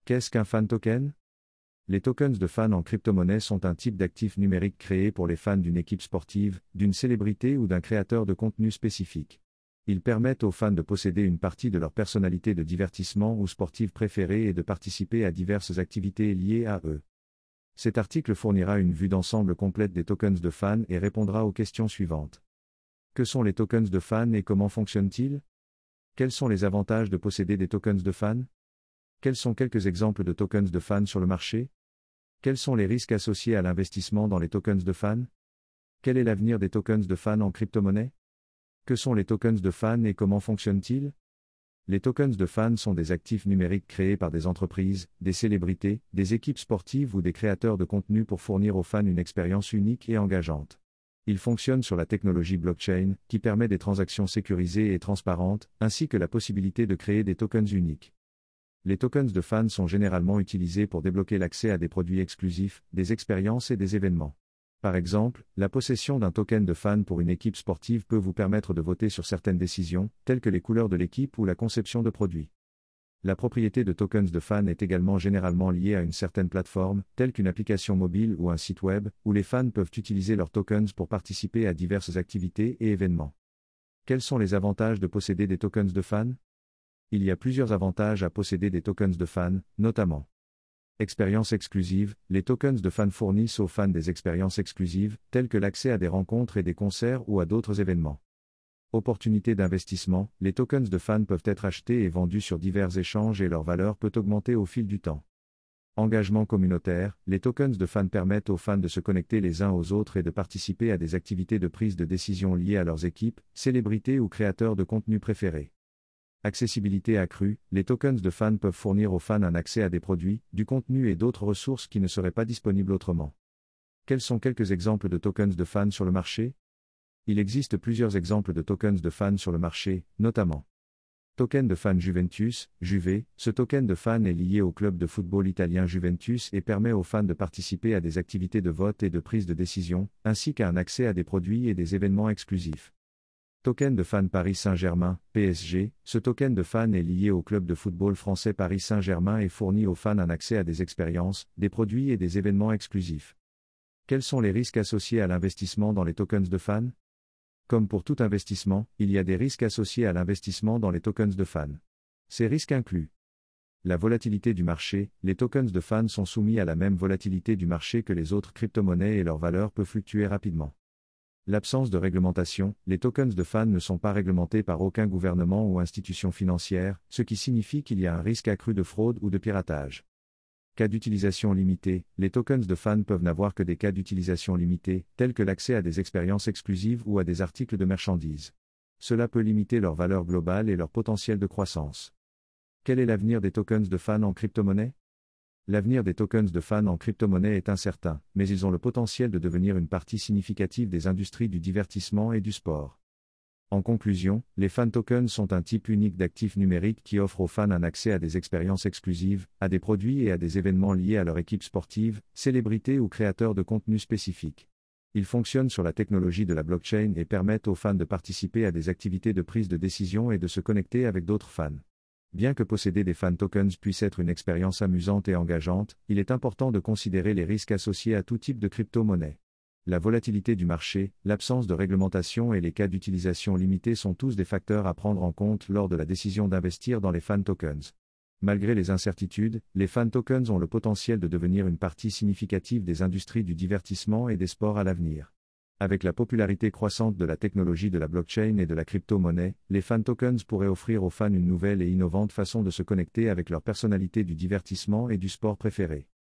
Qu'est-ce qu'un fan token? Les tokens de fans en crypto-monnaie sont un type d'actif numérique créé pour les fans d'une équipe sportive, d'une célébrité ou d'un créateur de contenu spécifique. Ils permettent aux fans de posséder une partie de leur personnalité de divertissement ou sportive préférée et de participer à diverses activités liées à eux. Cet article fournira une vue d'ensemble complète des tokens de fans et répondra aux questions suivantes. Que sont les tokens de fans et comment fonctionnent-ils? Quels sont les avantages de posséder des tokens de fans? Quels sont quelques exemples de tokens de fans sur le marché? Quels sont les risques associés à l'investissement dans les tokens de fans? Quel est l'avenir des tokens de fans en crypto-monnaie? Que sont les tokens de fans et comment fonctionnent-ils? Les tokens de fans sont des actifs numériques créés par des entreprises, des célébrités, des équipes sportives ou des créateurs de contenu pour fournir aux fans une expérience unique et engageante. Ils fonctionnent sur la technologie blockchain, qui permet des transactions sécurisées et transparentes, ainsi que la possibilité de créer des tokens uniques. Les tokens de fans sont généralement utilisés pour débloquer l'accès à des produits exclusifs, des expériences et des événements. Par exemple, la possession d'un token de fan pour une équipe sportive peut vous permettre de voter sur certaines décisions, telles que les couleurs de l'équipe ou la conception de produits. La propriété de tokens de fans est également généralement liée à une certaine plateforme, telle qu'une application mobile ou un site web, où les fans peuvent utiliser leurs tokens pour participer à diverses activités et événements. Quels sont les avantages de posséder des tokens de fans? Il y a plusieurs avantages à posséder des tokens de fans, notamment expérience exclusive. Les tokens de fans fournissent aux fans des expériences exclusives, telles que l'accès à des rencontres et des concerts ou à d'autres événements. Opportunité d'investissement. Les tokens de fans peuvent être achetés et vendus sur divers échanges et leur valeur peut augmenter au fil du temps. Engagement communautaire. Les tokens de fans permettent aux fans de se connecter les uns aux autres et de participer à des activités de prise de décision liées à leurs équipes, célébrités ou créateurs de contenu préférés. Accessibilité accrue. Les tokens de fans peuvent fournir aux fans un accès à des produits, du contenu et d'autres ressources qui ne seraient pas disponibles autrement. Quels sont quelques exemples de tokens de fans sur le marché? Il existe plusieurs exemples de tokens de fans sur le marché, notamment token de fan Juventus, Juve. Ce token de fan est lié au club de football italien Juventus et permet aux fans de participer à des activités de vote et de prise de décision, ainsi qu'à un accès à des produits et des événements exclusifs. Token de fan Paris Saint-Germain, PSG. Ce token de fan est lié au club de football français Paris Saint-Germain et fournit aux fans un accès à des expériences, des produits et des événements exclusifs. Quels sont les risques associés à l'investissement dans les tokens de fans? Comme pour tout investissement, il y a des risques associés à l'investissement dans les tokens de fans. Ces risques incluent la volatilité du marché. Les tokens de fans sont soumis à la même volatilité du marché que les autres crypto-monnaies et leur valeur peut fluctuer rapidement. L'absence de réglementation. Les tokens de fans ne sont pas réglementés par aucun gouvernement ou institution financière, ce qui signifie qu'il y a un risque accru de fraude ou de piratage. Cas d'utilisation limitée. Les tokens de fans peuvent n'avoir que des cas d'utilisation limités, tels que l'accès à des expériences exclusives ou à des articles de marchandises. Cela peut limiter leur valeur globale et leur potentiel de croissance. Quel est l'avenir des tokens de fans en crypto-monnaie? L'avenir des tokens de fans en crypto-monnaie est incertain, mais ils ont le potentiel de devenir une partie significative des industries du divertissement et du sport. En conclusion, les fan tokens sont un type unique d'actifs numériques qui offre aux fans un accès à des expériences exclusives, à des produits et à des événements liés à leur équipe sportive, célébrités ou créateurs de contenu spécifiques. Ils fonctionnent sur la technologie de la blockchain et permettent aux fans de participer à des activités de prise de décision et de se connecter avec d'autres fans. Bien que posséder des fan tokens puisse être une expérience amusante et engageante, il est important de considérer les risques associés à tout type de crypto-monnaie. La volatilité du marché, l'absence de réglementation et les cas d'utilisation limitée sont tous des facteurs à prendre en compte lors de la décision d'investir dans les fan tokens. Malgré les incertitudes, les fan tokens ont le potentiel de devenir une partie significative des industries du divertissement et des sports à l'avenir. Avec la popularité croissante de la technologie de la blockchain et de la crypto-monnaie, les fan tokens pourraient offrir aux fans une nouvelle et innovante façon de se connecter avec leur personnalité du divertissement et du sport préféré.